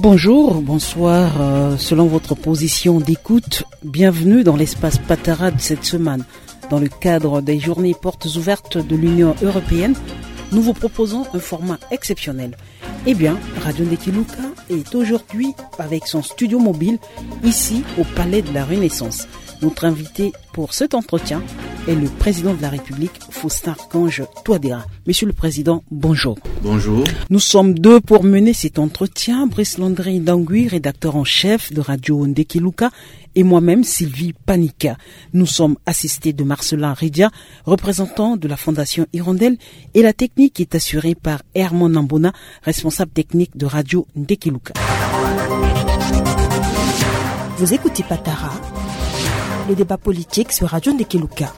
Bonjour, bonsoir, selon votre position d'écoute, bienvenue dans l'espace Patara de cette semaine. Dans le cadre des journées portes ouvertes de l'Union européenne, nous vous proposons un format exceptionnel. Eh bien, Radio Ndekiluka est aujourd'hui avec son studio mobile ici au Palais de la Renaissance. Notre invité pour cet entretien est le président de la République, Faustin-Archange Touadéra. Monsieur le Président, bonjour. Bonjour. Nous sommes deux pour mener cet entretien. Brice Landry Ndangui, rédacteur en chef de Radio Ndekiluka, et moi-même, Sylvie Panika. Nous sommes assistés de Marcelin Ridia, représentant de la Fondation Hirondelle, et la technique est assurée par Herman Nambona, responsable technique de Radio Ndekiluka. Vous écoutez Patara, le débat politique sur Radio Ndekiluka.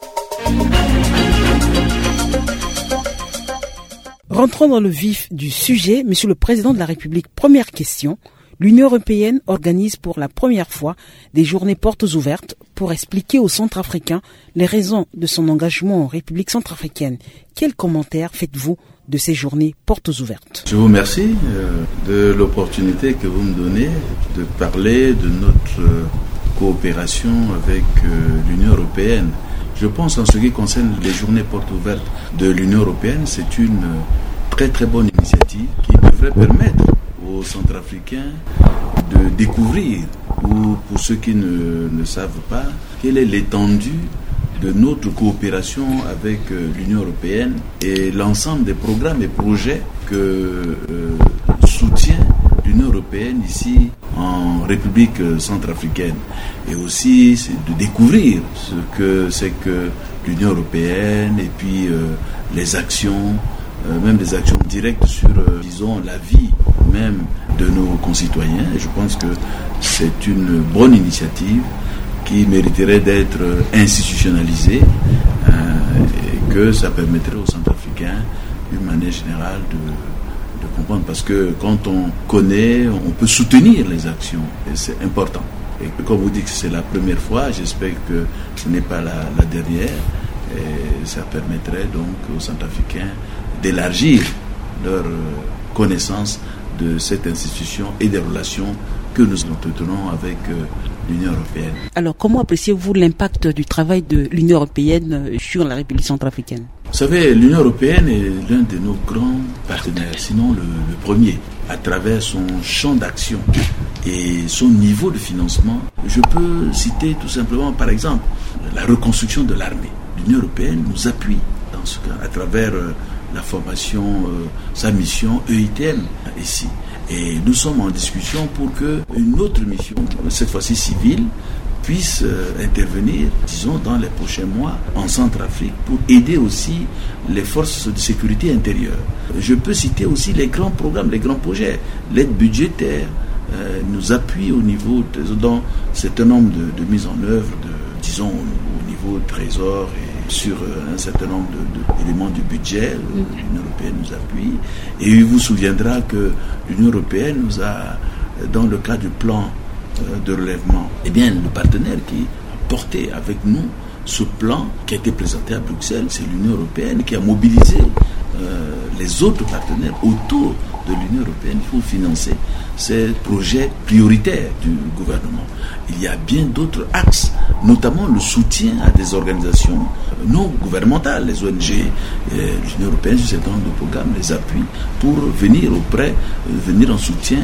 Rentrons dans le vif du sujet, Monsieur le Président de la République. Première question. L'Union européenne organise pour la première fois des journées portes ouvertes pour expliquer aux Centrafricains les raisons de son engagement en République centrafricaine. Quel commentaire faites-vous de ces journées portes ouvertes? Je vous remercie de l'opportunité que vous me donnez de parler de notre coopération avec l'Union européenne. Je pense en ce qui concerne les journées portes ouvertes de l'Union européenne, c'est une très très bonne initiative qui devrait permettre aux Centrafricains de découvrir, ou pour ceux qui ne savent pas, quelle est l'étendue de notre coopération avec l'Union européenne et l'ensemble des programmes et projets que soutient l'Union européenne ici en République centrafricaine. Et aussi c'est de découvrir ce que c'est que l'Union européenne et puis les actions, même des actions directes sur, disons, la vie même de nos concitoyens. Et je pense que c'est une bonne initiative qui mériterait d'être institutionnalisée et que ça permettrait aux Centrafricains, d'une manière générale, de comprendre. Parce que quand on connaît, on peut soutenir les actions et c'est important. Et comme vous dites que c'est la première fois, j'espère que ce n'est pas la dernière. Et ça permettrait donc aux Centrafricains d'élargir leur connaissance de cette institution et des relations que nous entretenons avec l'Union européenne. Alors, comment appréciez-vous l'impact du travail de l'Union européenne sur la République centrafricaine? Vous savez, l'Union européenne est l'un de nos grands partenaires, sinon le premier, à travers son champ d'action et son niveau de financement. Je peux citer tout simplement, par exemple, la reconstruction de l'armée. L'Union européenne nous appuie dans ce cas, à travers la formation, sa mission EITM ici. Et nous sommes en discussion pour qu'une autre mission, cette fois-ci civile, puisse intervenir, disons, dans les prochains mois en Centrafrique pour aider aussi les forces de sécurité intérieure. Je peux citer aussi les grands programmes, les grands projets. L'aide budgétaire nous appuie au niveau, dans un certain nombre de mises en œuvre, disons, au niveau trésor et sur un certain nombre d'éléments du budget. L'Union européenne nous appuie. Et il vous souviendra que l'Union européenne nous a, dans le cas du plan de relèvement, eh bien, le partenaire qui a porté avec nous ce plan qui a été présenté à Bruxelles, c'est l'Union européenne qui a mobilisé les autres partenaires autour de l'Union européenne pour financer ces projets prioritaires du gouvernement. Il y a bien d'autres axes, notamment le soutien à des organisations non gouvernementales, les ONG. L'Union européenne, sur un certain nombre de programmes, les appuie pour venir en soutien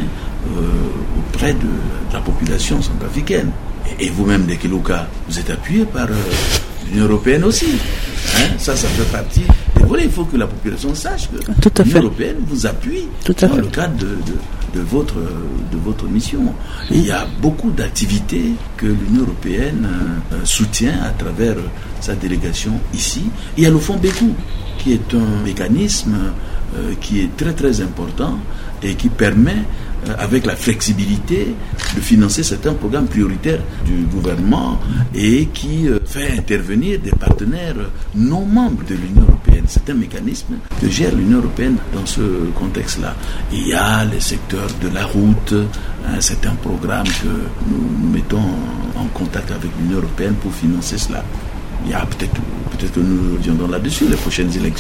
auprès de la population centrafricaine. Et vous-même, Ndekiluka, vous êtes appuyé par l'Union européenne aussi. Ça fait partie. Et voilà, il faut que la population sache que l'Union européenne vous appuie dans le cadre de votre mission. Et il y a beaucoup d'activités que l'Union européenne soutient à travers sa délégation ici. Il y a le Fonds Bécou, qui est un mécanisme qui est très très important et qui permet, avec la flexibilité, de financer certains programmes prioritaires du gouvernement et qui fait intervenir des partenaires non membres de l'Union européenne. C'est un mécanisme que gère l'Union européenne dans ce contexte-là. Il y a les secteurs de la route, c'est un programme que nous mettons en contact avec l'Union européenne pour financer cela. Il y a peut-être que nous reviendrons là-dessus les prochaines élections.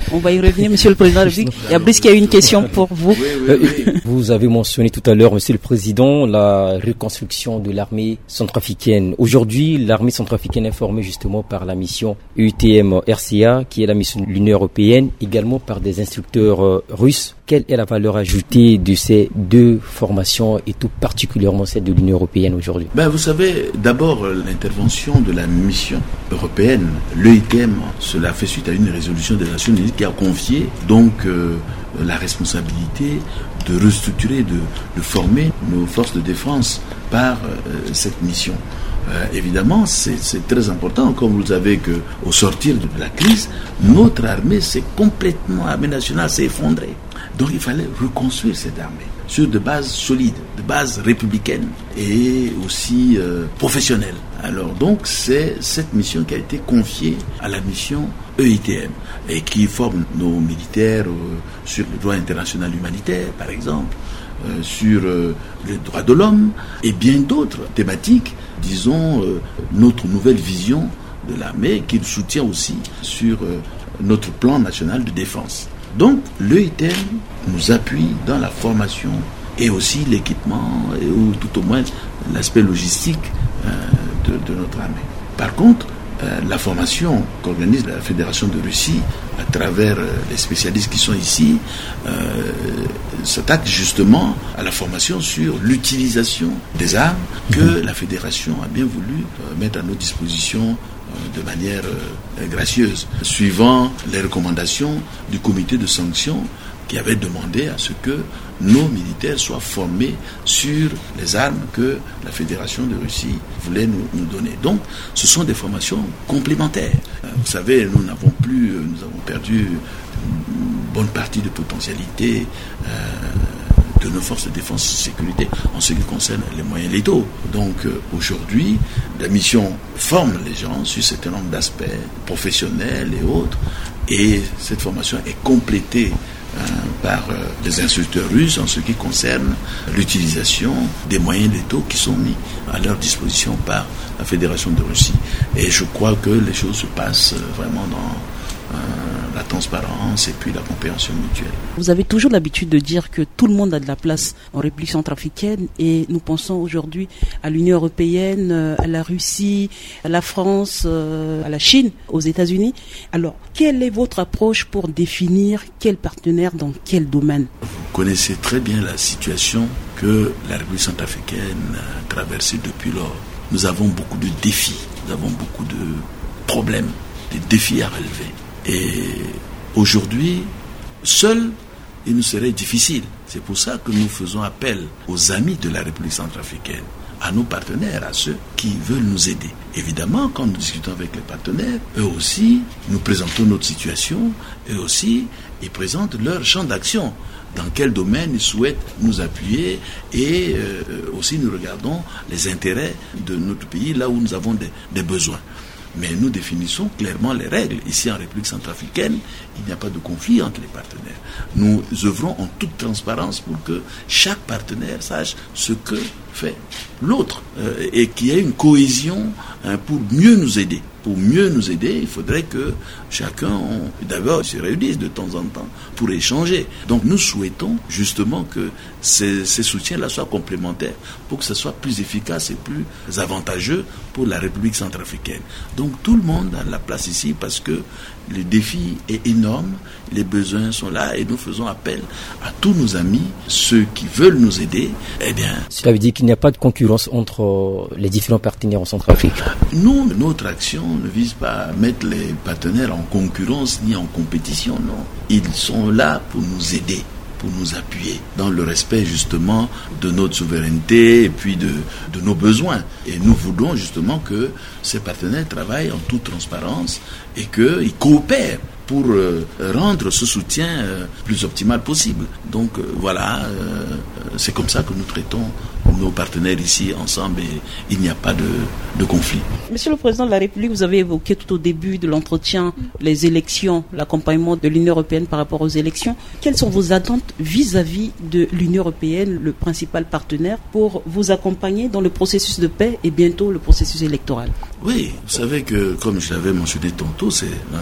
On va y revenir, Monsieur le Président de la République. Il y a Brice qui a une question pour vous. Oui. Vous avez mentionné tout à l'heure, Monsieur le Président, la reconstruction de l'armée centrafricaine. Aujourd'hui, l'armée centrafricaine est formée justement par la mission EUTM-RCA, qui est la mission de l'Union européenne, également par des instructeurs russes. Quelle est la valeur ajoutée de ces deux formations et tout particulièrement celle de l'Union européenne aujourd'hui? Vous savez, d'abord, l'intervention de la mission européenne, l'EUTM, cela fait suite à une résolution des Nations Unies qui a confié donc la responsabilité de restructurer, de former nos forces de défense par cette mission. Évidemment, c'est très important, comme vous le savez, qu'au sortir de la crise, notre armée l'armée nationale s'est effondrée. Donc il fallait reconstruire cette armée sur de bases solides, de bases républicaines et aussi professionnelles. Alors donc c'est cette mission qui a été confiée à la mission EUTM et qui forme nos militaires sur le droit international humanitaire, par exemple, sur les droits de l'homme et bien d'autres thématiques, disons, notre nouvelle vision de l'armée qui soutient aussi sur notre plan national de défense. Donc l'EUTM nous appuie dans la formation et aussi l'équipement, ou tout au moins l'aspect logistique de notre armée. Par contre, la formation qu'organise la Fédération de Russie à travers les spécialistes qui sont ici s'attaque justement à la formation sur l'utilisation des armes que la Fédération a bien voulu mettre à nos dispositions de manière gracieuse, suivant les recommandations du comité de sanctions qui avait demandé à ce que nos militaires soient formés sur les armes que la Fédération de Russie voulait nous donner. Donc, ce sont des formations complémentaires. Vous savez, nous avons perdu une bonne partie de potentialité de nos forces de défense et de sécurité en ce qui concerne les moyens létaux. Donc aujourd'hui, la mission forme les gens sur un certain nombre d'aspects professionnels et autres, et cette formation est complétée par des instructeurs russes en ce qui concerne l'utilisation des moyens létaux qui sont mis à leur disposition par la Fédération de Russie. Et je crois que les choses se passent vraiment dans la transparence et puis la compréhension mutuelle. Vous avez toujours l'habitude de dire que tout le monde a de la place en République centrafricaine et nous pensons aujourd'hui à l'Union européenne, à la Russie, à la France, à la Chine, aux États-Unis. Alors, quelle est votre approche pour définir quel partenaire dans quel domaine? Vous connaissez très bien la situation que la République centrafricaine a traversée depuis lors. Nous avons beaucoup de défis, nous avons beaucoup de problèmes, des défis à relever. Et aujourd'hui, seul, il nous serait difficile. C'est pour ça que nous faisons appel aux amis de la République centrafricaine, à nos partenaires, à ceux qui veulent nous aider. Évidemment, quand nous discutons avec les partenaires, eux aussi, nous présentons notre situation, eux aussi, ils présentent leur champ d'action, dans quel domaine ils souhaitent nous appuyer, et aussi nous regardons les intérêts de notre pays, là où nous avons des besoins. Mais nous définissons clairement les règles. Ici, en République centrafricaine, il n'y a pas de conflit entre les partenaires. Nous œuvrons en toute transparence pour que chaque partenaire sache ce que fait l'autre et qu'il y ait une cohésion pour mieux nous aider. Pour mieux nous aider, il faudrait que chacun, d'abord, se réunisse de temps en temps pour échanger. Donc nous souhaitons justement que ces soutiens-là soient complémentaires pour que ce soit plus efficace et plus avantageux pour la République centrafricaine. Donc tout le monde a la place ici parce que le défi est énorme, les besoins sont là et nous faisons appel à tous nos amis, ceux qui veulent nous aider. Eh bien, cela veut dire qu'il n'y a pas de concurrence entre les différents partenaires en Centrafrique. Nous, notre action ne vise pas à mettre les partenaires en concurrence ni en compétition, non. Ils sont là pour nous aider, pour nous appuyer dans le respect justement de notre souveraineté et puis de nos besoins. Et nous voulons justement que ces partenaires travaillent en toute transparence et qu'ils coopèrent pour rendre ce soutien plus optimal possible. Donc voilà, c'est comme ça que nous traitons nos partenaires ici ensemble et il n'y a pas de conflit. Monsieur le Président de la République, vous avez évoqué tout au début de l'entretien les élections, l'accompagnement de l'Union européenne par rapport aux élections. Quelles sont vos attentes vis-à-vis de l'Union européenne, le principal partenaire, pour vous accompagner dans le processus de paix et bientôt le processus électoral? Oui, vous savez que, comme je l'avais mentionné tantôt, c'est l'un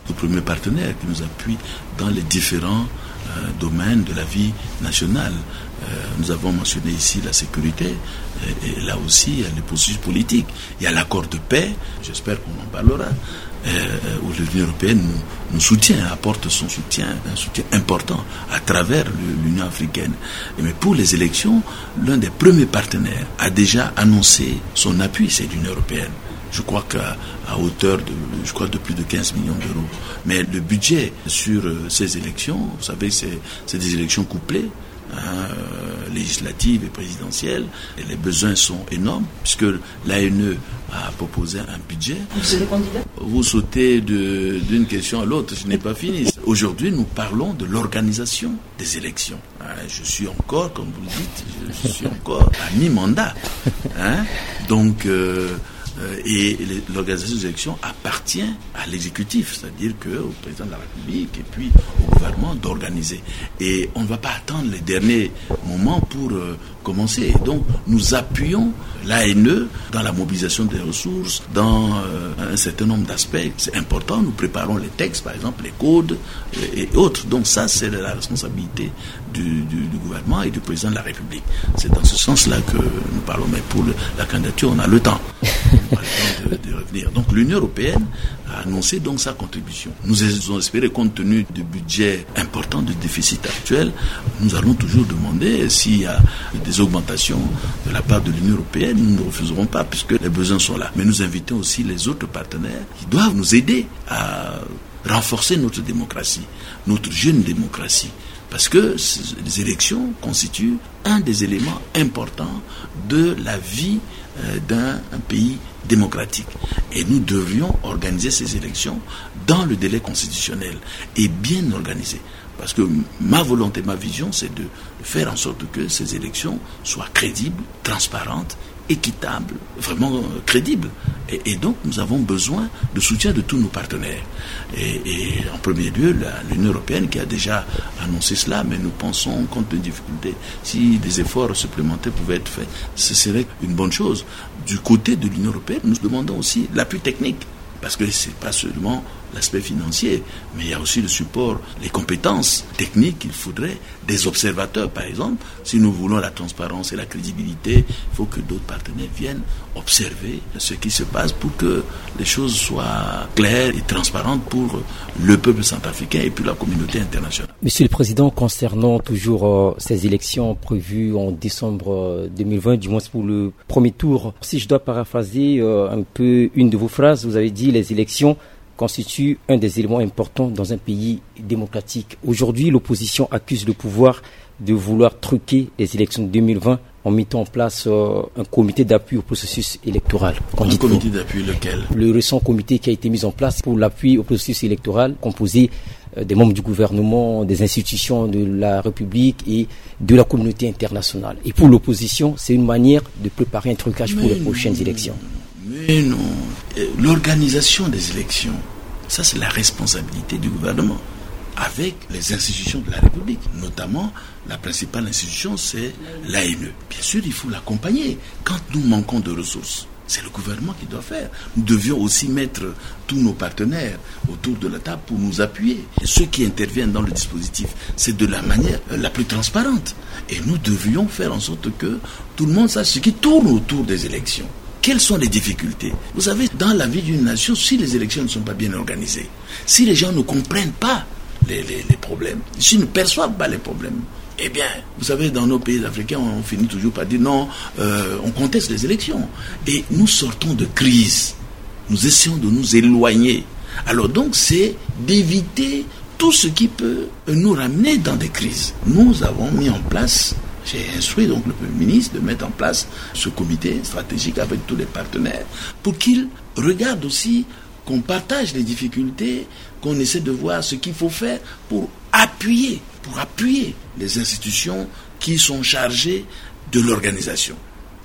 nos premiers partenaires qui nous appuient dans les différents domaines de la vie nationale. Nous avons mentionné ici la sécurité, et là aussi il y a les processus politiques. Il y a l'accord de paix, j'espère qu'on en parlera, où l'Union européenne nous soutient, apporte son soutien, un soutien important à travers l'Union africaine. Mais pour les élections, l'un des premiers partenaires a déjà annoncé son appui, c'est l'Union européenne. Je crois qu'à hauteur de plus de 15 millions d'euros. Mais le budget sur ces élections, vous savez, c'est des élections couplées, législatives et présidentielles, et les besoins sont énormes, puisque l'ANE a proposé un budget. Vous êtes candidat ? Vous sautez d'une question à l'autre, je n'ai pas fini. Aujourd'hui, nous parlons de l'organisation des élections. Je suis encore, comme vous le dites, je suis encore à mi-mandat. Donc, et l'organisation des élections appartient à l'exécutif, c'est-à-dire au président de la République et puis au gouvernement d'organiser. Et on ne va pas attendre les derniers moments pour commencer. Donc nous appuyons l'ANE dans la mobilisation des ressources, dans un certain nombre d'aspects. C'est important, nous préparons les textes, par exemple les codes et autres. Donc ça, c'est la responsabilité du gouvernement et du président de la République. C'est dans ce sens-là que nous parlons. Mais pour la candidature, on a le temps. De revenir. Donc l'Union européenne a annoncé donc sa contribution. Nous avons espéré, compte tenu du budget important, du déficit actuel, nous allons toujours demander s'il y a des augmentations de la part de l'Union européenne. Nous ne refuserons pas puisque les besoins sont là. Mais nous invitons aussi les autres partenaires qui doivent nous aider à renforcer notre démocratie, notre jeune démocratie. Parce que les élections constituent un des éléments importants de la vie d'un pays démocratique. Et nous devrions organiser ces élections dans le délai constitutionnel et bien organisées. Parce que ma volonté, ma vision, c'est de faire en sorte que ces élections soient crédibles, transparentes, équitables, vraiment crédibles. Et donc, nous avons besoin de soutien de tous nos partenaires. Et en premier lieu, l'Union européenne qui a déjà annoncé cela, mais nous pensons, compte de difficultés, si des efforts supplémentaires pouvaient être faits, ce serait une bonne chose. Du côté de l'Union européenne, nous demandons aussi l'appui technique. Parce que ce n'est pas seulement l'aspect financier, mais il y a aussi le support, les compétences techniques. Il faudrait des observateurs, par exemple. Si nous voulons la transparence et la crédibilité, il faut que d'autres partenaires viennent observer ce qui se passe pour que les choses soient claires et transparentes pour le peuple centrafricain et puis la communauté internationale. Monsieur le Président, concernant toujours ces élections prévues en décembre 2020, du moins pour le premier tour, si je dois paraphraser un peu une de vos phrases, vous avez dit les élections constituent un des éléments importants dans un pays démocratique. Aujourd'hui, l'opposition accuse le pouvoir de vouloir truquer les élections de 2020 en mettant en place un comité d'appui au processus électoral. Un comité d'appui lequel ? Le récent comité qui a été mis en place pour l'appui au processus électoral, composé des membres du gouvernement, des institutions de la République et de la communauté internationale. Et pour l'opposition, c'est une manière de préparer un trucage pour les prochaines élections. Mais non, l'organisation des élections, ça c'est la responsabilité du gouvernement avec les institutions de la République, notamment la principale institution c'est l'ANE. Bien sûr, il faut l'accompagner quand nous manquons de ressources. C'est le gouvernement qui doit faire. Nous devions aussi mettre tous nos partenaires autour de la table pour nous appuyer. Et ceux qui interviennent dans le dispositif, c'est de la manière la plus transparente. Et nous devions faire en sorte que tout le monde sache ce qui tourne autour des élections. Quelles sont les difficultés ? Vous savez, dans la vie d'une nation, si les élections ne sont pas bien organisées, si les gens ne comprennent pas les problèmes, s'ils ne perçoivent pas les problèmes, eh bien, vous savez, dans nos pays africains, on finit toujours par dire non, on conteste les élections. Et nous sortons de crise. Nous essayons de nous éloigner. Alors donc, c'est d'éviter tout ce qui peut nous ramener dans des crises. Nous avons mis en place, j'ai instruit donc le Premier ministre de mettre en place ce comité stratégique avec tous les partenaires pour qu'il regarde aussi, qu'on partage les difficultés, qu'on essaie de voir ce qu'il faut faire pour appuyer les institutions qui sont chargées de l'organisation.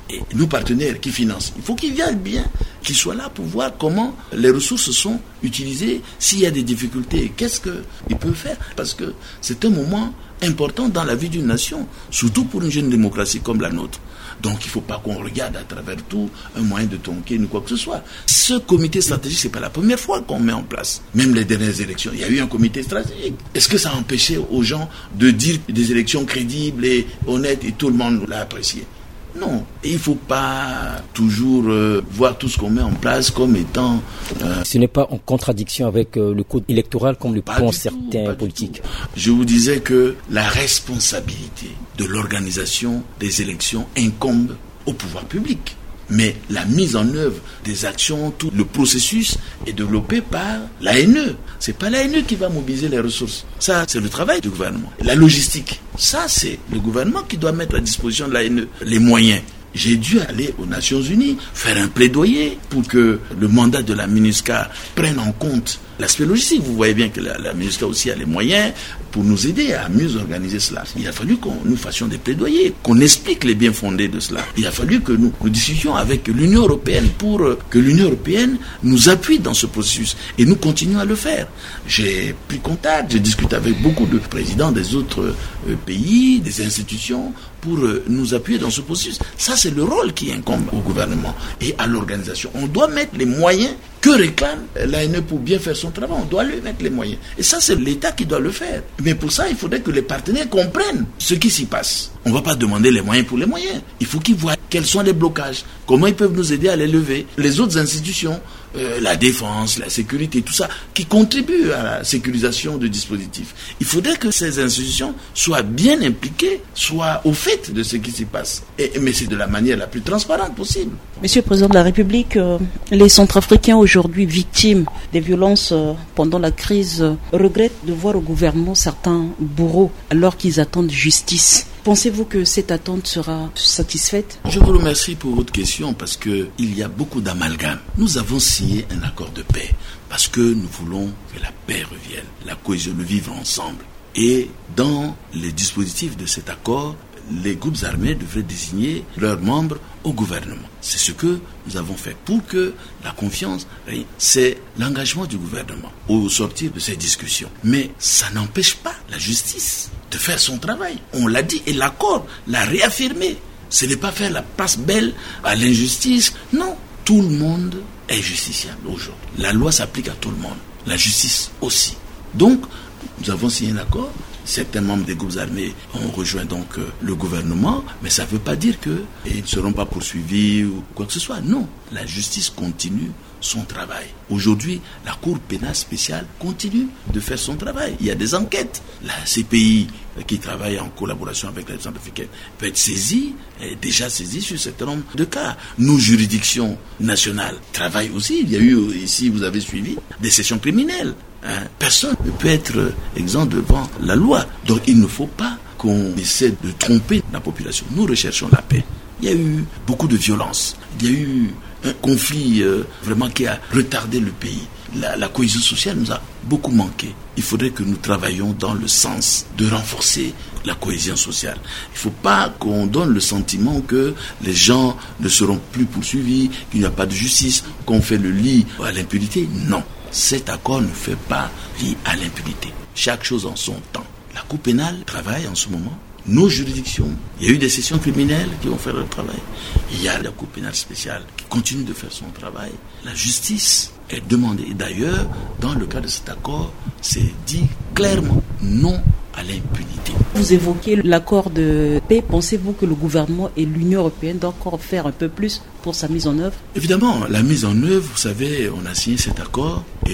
Et nos partenaires qui financent, il faut qu'ils viennent bien, qu'ils soient là pour voir comment les ressources sont utilisées. S'il y a des difficultés, qu'est-ce qu'ils peuvent faire? Parce que c'est un moment important dans la vie d'une nation, surtout pour une jeune démocratie comme la nôtre. Donc il ne faut pas qu'on regarde à travers tout un moyen de tonquer ou quoi que ce soit. Ce comité stratégique, ce n'est pas la première fois qu'on met en place. Même les dernières élections, il y a eu un comité stratégique. Est-ce que ça a empêché aux gens de dire des élections crédibles et honnêtes et tout le monde l'a apprécié? Non, il ne faut pas toujours voir tout ce qu'on met en place comme étant... Ce n'est pas en contradiction avec le code électoral comme le pensent certains politiques. Je vous disais que la responsabilité de l'organisation des élections incombe au pouvoir public. Mais la mise en œuvre des actions, tout le processus est développé par l'ANE. C'est pas l'ANE qui va mobiliser les ressources. Ça, c'est le travail du gouvernement. La logistique, ça, c'est le gouvernement qui doit mettre à disposition de l'ANE les moyens. J'ai dû aller aux Nations Unies, faire un plaidoyer pour que le mandat de la MINUSCA prenne en compte l'aspect logistique. Vous voyez bien que la MINUSCA aussi a les moyens pour nous aider à mieux organiser cela. Il a fallu qu'on nous fassions des plaidoyers, qu'on explique les bien fondés de cela. Il a fallu que nous discutions avec l'Union européenne pour que l'Union européenne nous appuie dans ce processus. Et nous continuons à le faire. J'ai pris contact, j'ai discuté avec beaucoup de présidents des autres pays, des institutions, pour nous appuyer dans ce processus. Ça, c'est le rôle qui incombe au gouvernement et à l'organisation. On doit mettre les moyens que réclame l'ANE pour bien faire son travail. On doit lui mettre les moyens. Et ça, c'est l'État qui doit le faire. Mais pour ça, il faudrait que les partenaires comprennent ce qui s'y passe. On ne va pas demander les moyens pour les moyens. Il faut qu'ils voient quels sont les blocages, comment ils peuvent nous aider à les lever. Les autres institutions, la défense, la sécurité, tout ça, qui contribuent à la sécurisation du dispositif. Il faudrait que ces institutions soient bien impliquées, soient au fait de ce qui s'y passe. Mais c'est de la manière la plus transparente possible. Monsieur le Président de la République, les Centrafricains aujourd'hui victimes des violences pendant la crise regrettent de voir au gouvernement certains bourreaux alors qu'ils attendent justice. Pensez-vous que cette attente sera satisfaite? Je vous remercie pour votre question parce qu'il y a beaucoup d'amalgame. Nous avons signé un accord de paix parce que nous voulons que la paix revienne, la cohésion, le vivre ensemble. Et dans les dispositifs de cet accord, les groupes armés devraient désigner leurs membres au gouvernement. C'est ce que nous avons fait pour que la confiance, c'est l'engagement du gouvernement au sortir de ces discussions. Mais ça n'empêche pas la justice de faire son travail. On l'a dit et l'accord l'a réaffirmé. Ce n'est pas faire la passe belle à l'injustice. Non, tout le monde est justiciable aujourd'hui. La loi s'applique à tout le monde. La justice aussi. Donc, nous avons signé un accord. Certains membres des groupes armés ont rejoint donc le gouvernement, mais ça ne veut pas dire qu'ils ne seront pas poursuivis ou quoi que ce soit. Non, la justice continue son travail. Aujourd'hui, la Cour pénale spéciale continue de faire son travail. Il y a des enquêtes. La CPI, qui travaille en collaboration avec les Centrafricains, peut être saisie, est déjà saisie sur un certain nombre de cas. Nos juridictions nationales travaillent aussi. Il y a eu ici, vous avez suivi, des sessions criminelles. Personne ne peut être exempt devant la loi. Donc il ne faut pas qu'on essaie de tromper la population. Nous recherchons la paix. Il y a eu beaucoup de violence. Il y a eu un conflit vraiment qui a retardé le pays. La cohésion sociale nous a beaucoup manqué. Il faudrait que nous travaillions dans le sens de renforcer la cohésion sociale. Il ne faut pas qu'on donne le sentiment que les gens ne seront plus poursuivis, qu'il n'y a pas de justice, qu'on fait le lit à l'impunité. Non. Cet accord ne fait pas lit à l'impunité. Chaque chose en son temps. La Cour pénale travaille en ce moment. Nos juridictions, il y a eu des sessions criminelles qui vont faire leur travail. Il y a la Cour pénale spéciale qui continue de faire son travail. La justice est demandée. Et d'ailleurs, dans le cas de cet accord, c'est dit clairement non à l'impunité. Vous évoquez l'accord de paix. Pensez-vous que le gouvernement et l'Union européenne doivent encore faire un peu plus pour sa mise en œuvre? Évidemment, la mise en œuvre, vous savez, on a signé cet accord et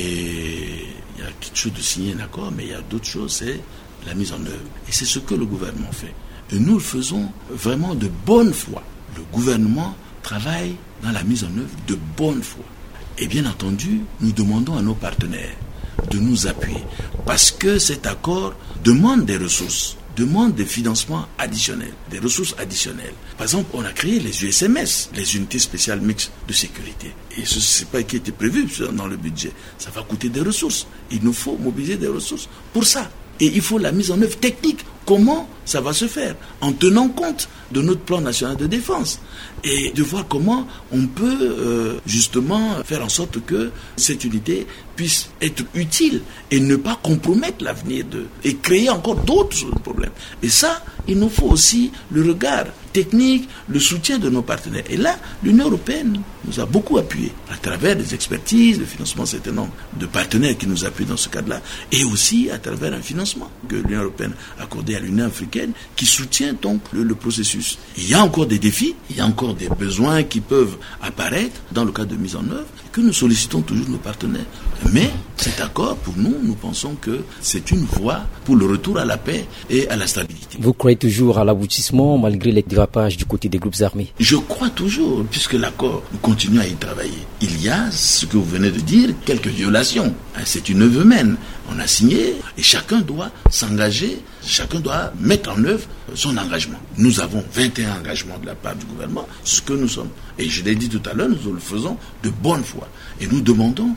il y a quelque chose de signer un accord, mais il y a d'autres choses, c'est la mise en œuvre. Et c'est ce que le gouvernement fait. Et nous le faisons vraiment de bonne foi. Le gouvernement travaille dans la mise en œuvre de bonne foi. Et bien entendu, nous demandons à nos partenaires de nous appuyer. Parce que cet accord demande des ressources, demande des financements additionnels, des ressources additionnelles. Par exemple, on a créé les USMS, les unités spéciales mixtes de sécurité. Et ce n'est pas qui était prévu dans le budget. Ça va coûter des ressources. Il nous faut mobiliser des ressources pour ça. Et il faut la mise en œuvre technique comment ça va se faire, en tenant compte de notre plan national de défense, et de voir comment on peut justement faire en sorte que cette unité puisse être utile et ne pas compromettre l'avenir et créer encore d'autres problèmes. Et ça, il nous faut aussi le regard technique, le soutien de nos partenaires. Et là, l'Union européenne nous a beaucoup appuyés à travers des expertises, le financement d'un certain nombre de partenaires qui nous appuient dans ce cadre-là, et aussi à travers un financement que l'Union européenne a accordé à l'Union africaine qui soutient donc le processus. Il y a encore des défis, il y a encore des besoins qui peuvent apparaître dans le cadre de mise en œuvre, que nous sollicitons toujours nos partenaires. Mais cet accord, pour nous, nous pensons que c'est une voie pour le retour à la paix et à la stabilité. Vous croyez toujours à l'aboutissement malgré les dérapages du côté des groupes armés? Je crois toujours, puisque l'accord, nous continuons à y travailler. Il y a, ce que vous venez de dire, quelques violations. C'est une œuvre humaine. On a signé et chacun doit s'engager, chacun doit mettre en œuvre son engagement. Nous avons 21 engagements de la part du gouvernement, ce que nous sommes. Et je l'ai dit tout à l'heure, nous le faisons de bonne foi. Et nous demandons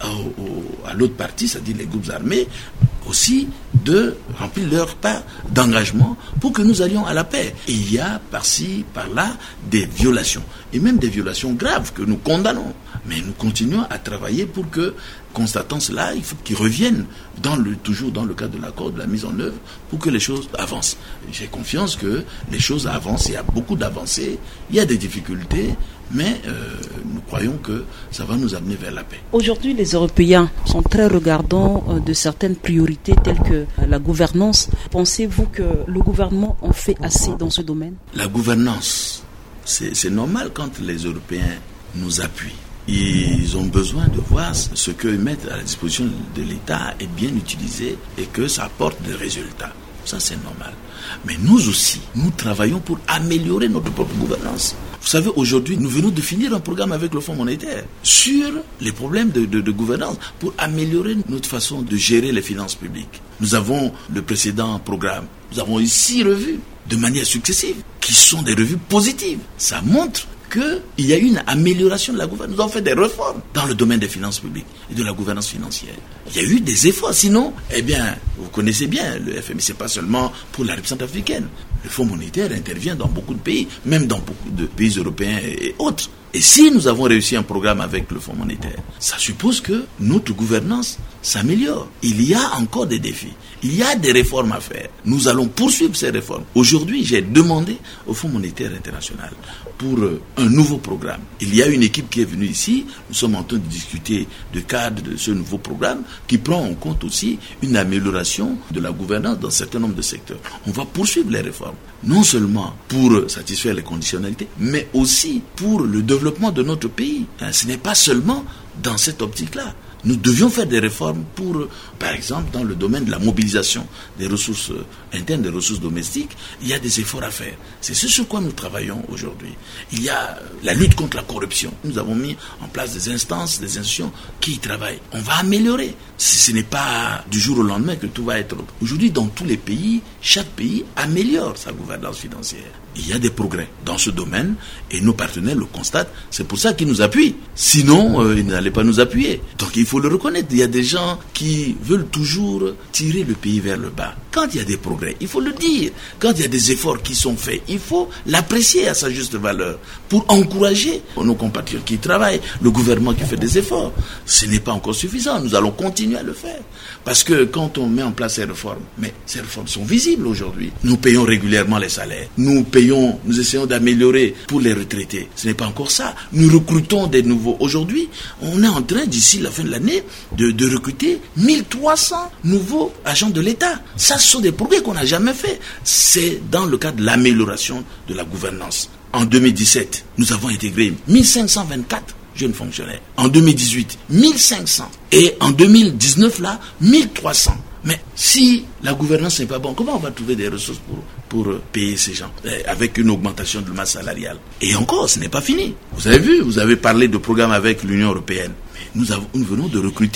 à l'autre partie, c'est-à-dire les groupes armés, aussi de remplir leur part d'engagement pour que nous allions à la paix. Et il y a par-ci, par-là, des violations. Et même des violations graves que nous condamnons. Mais nous continuons à travailler pour que, constatant cela, il faut qu'ils reviennent toujours dans le cadre de l'accord, de la mise en œuvre, pour que les choses avancent. J'ai confiance que les choses avancent, il y a beaucoup d'avancées, il y a des difficultés, mais nous croyons que ça va nous amener vers la paix. Aujourd'hui, les Européens sont très regardants de certaines priorités telles que la gouvernance. Pensez-vous que le gouvernement en fait assez dans ce domaine? La gouvernance, c'est normal quand les Européens nous appuient. Ils ont besoin de voir ce qu'ils mettent à la disposition de l'État est bien utilisé et que ça apporte des résultats. Ça, c'est normal. Mais nous aussi, nous travaillons pour améliorer notre propre gouvernance. Vous savez, aujourd'hui, nous venons de finir un programme avec le Fonds monétaire sur les problèmes de gouvernance pour améliorer notre façon de gérer les finances publiques. Nous avons le précédent programme. Nous avons ici revu de manière successive, qui sont des revues positives. Ça montre qu'il y a eu une amélioration de la gouvernance. Nous avons fait des réformes dans le domaine des finances publiques et de la gouvernance financière. Il y a eu des efforts. Sinon, vous connaissez bien, le FMI, c'est pas seulement pour la République centrafricaine. Le Fonds monétaire intervient dans beaucoup de pays, même dans beaucoup de pays européens et autres. Et si nous avons réussi un programme avec le Fonds monétaire, ça suppose que notre gouvernance s'améliore. Il y a encore des défis. Il y a des réformes à faire. Nous allons poursuivre ces réformes. Aujourd'hui, j'ai demandé au Fonds monétaire international pour un nouveau programme. Il y a une équipe qui est venue ici. Nous sommes en train de discuter du cadre de ce nouveau programme qui prend en compte aussi une amélioration de la gouvernance dans un certain nombre de secteurs. On va poursuivre les réformes, non seulement pour satisfaire les conditionnalités, mais aussi pour le développement de notre pays. Ce n'est pas seulement dans cette optique-là. Nous devions faire des réformes pour, par exemple, dans le domaine de la mobilisation des ressources internes, des ressources domestiques, il y a des efforts à faire. C'est ce sur quoi nous travaillons aujourd'hui. Il y a la lutte contre la corruption. Nous avons mis en place des instances, des institutions qui y travaillent. On va améliorer. Ce n'est pas du jour au lendemain que tout va être... Aujourd'hui, dans tous les pays, chaque pays améliore sa gouvernance financière. Il y a des progrès dans ce domaine et nos partenaires le constatent. C'est pour ça qu'ils nous appuient. Sinon, ils n'allaient pas nous appuyer. Donc il faut le reconnaître. Il y a des gens qui veulent toujours tirer le pays vers le bas. Quand il y a des progrès, il faut le dire. Quand il y a des efforts qui sont faits, il faut l'apprécier à sa juste valeur pour encourager nos compatriotes qui travaillent, le gouvernement qui fait des efforts. Ce n'est pas encore suffisant. Nous allons continuer à le faire. Parce que quand on met en place ces réformes, mais ces réformes sont visibles aujourd'hui. Nous payons régulièrement les salaires. Nous essayons d'améliorer pour les retraités. Ce n'est pas encore ça. Nous recrutons des nouveaux. Aujourd'hui, on est en train, d'ici la fin de l'année, de recruter 1300 nouveaux agents de l'État. Ça, ce sont des progrès qu'on n'a jamais fait. C'est dans le cadre de l'amélioration de la gouvernance. En 2017, nous avons intégré 1524 jeunes fonctionnaires. En 2018, 1500. Et en 2019, là, 1300. Mais si la gouvernance n'est pas bonne, comment on va trouver des ressources pour payer ces gens avec une augmentation de masse salariale? Et encore, ce n'est pas fini. Vous avez vu, vous avez parlé de programme avec l'Union européenne. Mais nous venons de recruter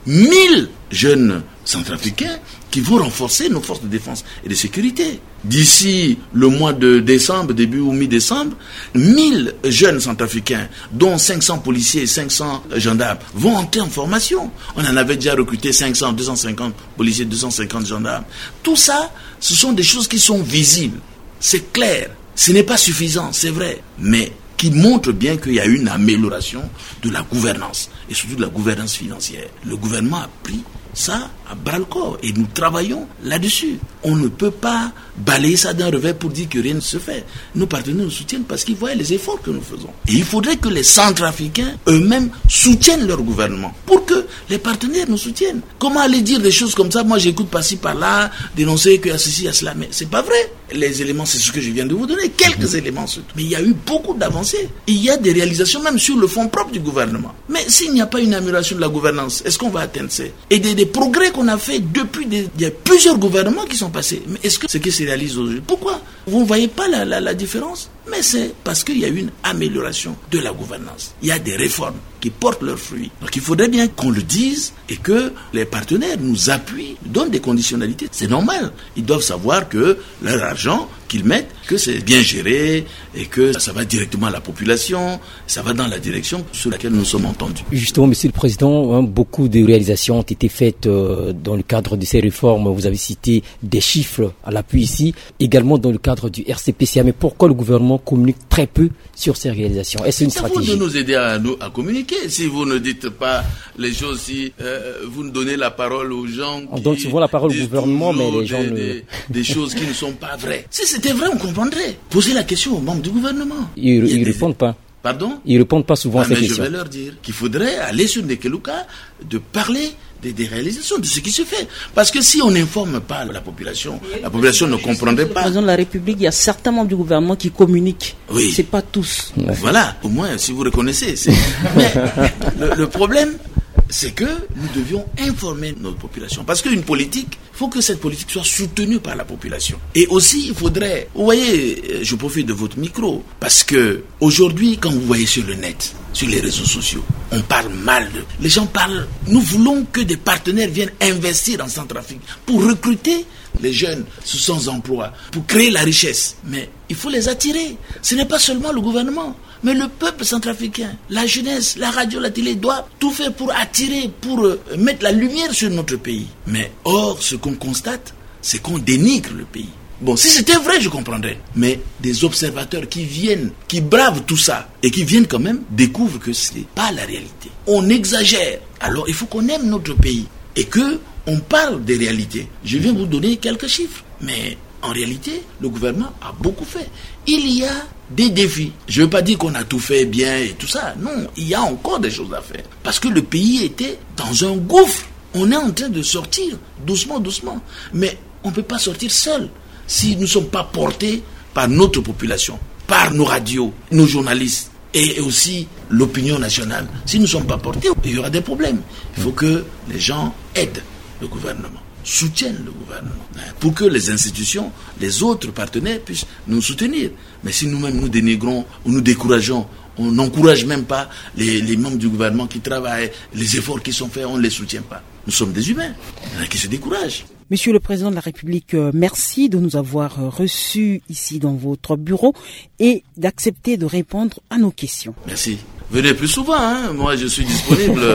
1000 jeunes centrafricains qui vont renforcer nos forces de défense et de sécurité. D'ici le mois de décembre, début ou mi-décembre, 1000 jeunes centrafricains, dont 500 policiers et 500 gendarmes, vont entrer en formation. On en avait déjà recruté 500, 250 policiers, 250 gendarmes. Tout ça, ce sont des choses qui sont visibles. C'est clair. Ce n'est pas suffisant, c'est vrai, mais qui montre bien qu'il y a une amélioration de la gouvernance, et surtout de la gouvernance financière. Le gouvernement a pris ça à bras-le-corps et nous travaillons là-dessus. On ne peut pas balayer ça d'un revers pour dire que rien ne se fait. Nos partenaires nous soutiennent parce qu'ils voient les efforts que nous faisons. Et il faudrait que les Centrafricains eux-mêmes soutiennent leur gouvernement pour que les partenaires nous soutiennent. Comment aller dire des choses comme ça? Moi, j'écoute par-ci, par-là, dénoncer qu'il y a ceci, il y a cela. Mais c'est pas vrai. Les éléments, c'est ce que je viens de vous donner. Quelques éléments surtout. Mais il y a eu beaucoup d'avancées. Il y a des réalisations même sur le fonds propre du gouvernement. Mais s'il n'y a pas une amélioration de la gouvernance, est-ce qu'on va atteindre ça? Et des progrès qu'on a fait depuis il y a plusieurs gouvernements qui sont passés. Mais est-ce que ce qui se réalise aujourd'hui? Pourquoi? Vous ne voyez pas la différence? Mais c'est parce qu'il y a une amélioration de la gouvernance. Il y a des réformes qui portent leurs fruits. Donc il faudrait bien qu'on le dise et que les partenaires nous appuient, donnent des conditionnalités. C'est normal. Ils doivent savoir que leur argent qu'ils mettent, que c'est bien géré et que ça va directement à la population, ça va dans la direction sur laquelle nous sommes entendus. Justement, Monsieur le Président, beaucoup de réalisations ont été faites dans le cadre de ces réformes. Vous avez cité des chiffres à l'appui ici, également dans le cadre du RCPCA. Mais pourquoi le gouvernement communique très peu sur ces réalisations? Est-ce une stratégie? C'est vous de nous aider à communiquer. Si vous ne dites pas les choses, si vous ne donnez la parole aux gens, on donne souvent la parole au gouvernement, mais les gens des choses qui ne sont pas vraies. Si c'était vrai, on comprendrait. Posez la question aux membres du gouvernement. Ils ne répondent pas. Pardon? Ils ne répondent pas souvent à ces questions. Je vais leur dire qu'il faudrait aller sur Ndekeluka de parler des réalisations, de ce qui se fait. Parce que si on n'informe pas la population ne comprendrait pas. Le président de la République, il y a certains membres du gouvernement qui communiquent. Oui. C'est pas tous. Voilà, au moins, si vous reconnaissez. Mais le problème, c'est que nous devions informer notre population. Parce qu'une politique, il faut que cette politique soit soutenue par la population. Et aussi, il faudrait... Vous voyez, je profite de votre micro, parce que aujourd'hui, quand vous voyez sur le net, sur les réseaux sociaux, on parle mal de... Les gens parlent... Nous voulons que des partenaires viennent investir en Centrafrique pour recruter les jeunes sans emploi, pour créer la richesse. Mais il faut les attirer. Ce n'est pas seulement le gouvernement, mais le peuple centrafricain, la jeunesse, la radio, la télé doit tout faire pour attirer, pour mettre la lumière sur notre pays. Mais or, ce qu'on constate, c'est qu'on dénigre le pays. Bon, si c'était vrai, je comprendrais. Mais des observateurs qui viennent, qui bravent tout ça, et qui viennent quand même, découvrent que ce n'est pas la réalité. On exagère. Alors, il faut qu'on aime notre pays. Et que on parle des réalités. Je viens vous donner quelques chiffres. Mais en réalité, le gouvernement a beaucoup fait. Il y a des défis. Je ne veux pas dire qu'on a tout fait bien et tout ça. Non, il y a encore des choses à faire. Parce que le pays était dans un gouffre. On est en train de sortir doucement, doucement. Mais on ne peut pas sortir seul si nous ne sommes pas portés par notre population, par nos radios, nos journalistes et aussi l'opinion nationale. Si nous ne sommes pas portés, il y aura des problèmes. Il faut que les gens aident le gouvernement, soutiennent le gouvernement, pour que les institutions, les autres partenaires puissent nous soutenir. Mais si nous-mêmes nous dénigrons ou nous décourageons, on n'encourage même pas les membres du gouvernement qui travaillent, les efforts qui sont faits, on ne les soutient pas. Nous sommes des humains, il y en a qui se découragent. Monsieur le Président de la République, merci de nous avoir reçus ici dans votre bureau et d'accepter de répondre à nos questions. Merci. Venez plus souvent, hein. Moi je suis disponible.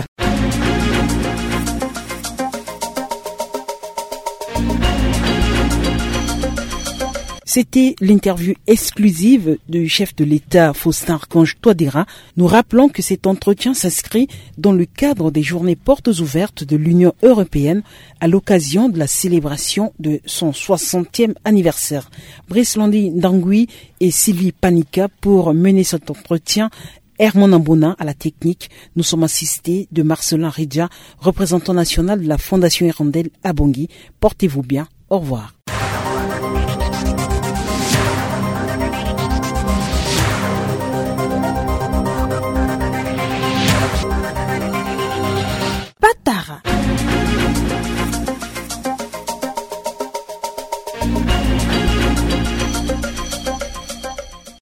C'était l'interview exclusive du chef de l'État, Faustin Archange Touadéra. Nous rappelons que cet entretien s'inscrit dans le cadre des journées portes ouvertes de l'Union européenne à l'occasion de la célébration de son 60e anniversaire. Brice Landi Ndangui et Sylvie Panika pour mener cet entretien. Herman Ambona à la technique. Nous sommes assistés de Marcelin Ridja, représentant national de la Fondation Hirondelle à Bangui. Portez-vous bien. Au revoir.